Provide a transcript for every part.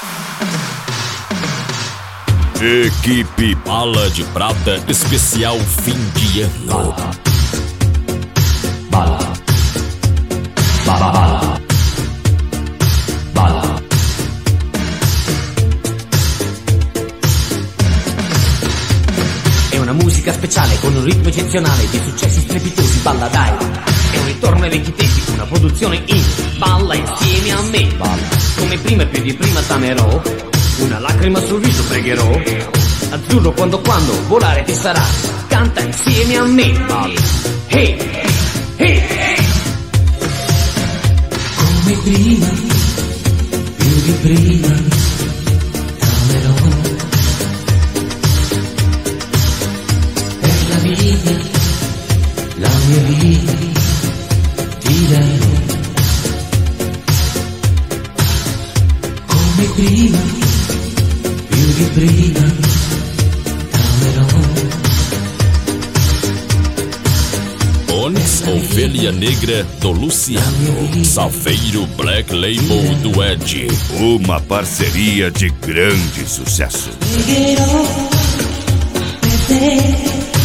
Equipe Bala de Prata, especial fim de ano. Bala. Bala. Bala. Bala. È una musica speciale con un ritmo eccezionale di successi strepitosi. Balla dai, è un ritorno ai vecchi tempi, una produzione in balla insieme a me. Balla. Come prima e più di prima t'amerò, una lacrima sul viso pregherò. Azzurro quando volare ti sarà. Canta insieme a me. Balla. Hey, hey, hey. Come prima, più di prima t'amerò. Per la vita, la mia vita ti darò. Come prima, più di prima t'amerò. Onix, Ovelha Negra do Luciano, Safeiro Black Label do Ed. Uma parceria de grande sucesso. Pregherò per te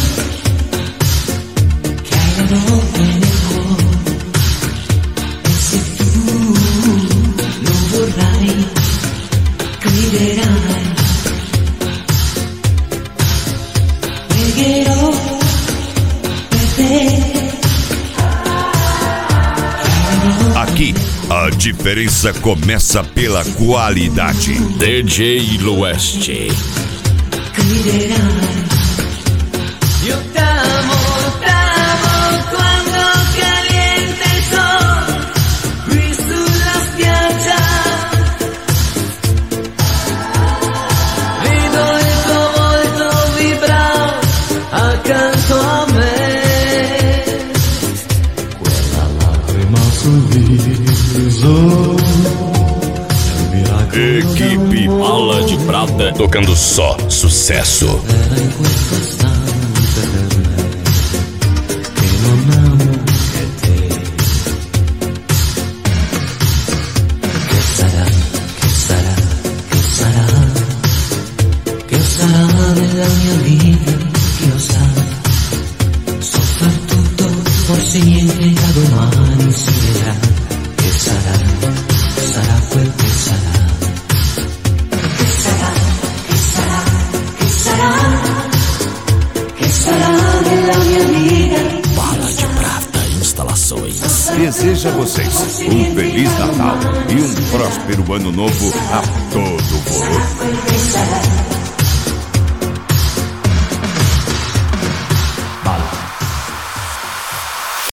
che hai la notte nel cuore, e se tu non vorrai, griderai. Pregherò per te. Aqui, a diferença começa pela qualidade. DJ Lueste. Griderai. Io t'amo quando caliente il sol qui sulla spiaggia. Vedo il tuo volto vibrare accanto a me. Quella lacrima sul viso. Equipe Bala de Prata, tocando só sucesso. Era in questo istante per me che non amo che te. Che sarà, che sarà, che sarà, che sarà della mia vita, chi lo sa. So far tutto, forse niente da domani si vedrà. Che sarà, sarà quel che sarà. Che sarà, che sarà, che sarà, che sarà della mia vita. Bala de Prata Instalações. Deseja a vocês um Feliz Natal e um próspero Ano Novo a todo vapor.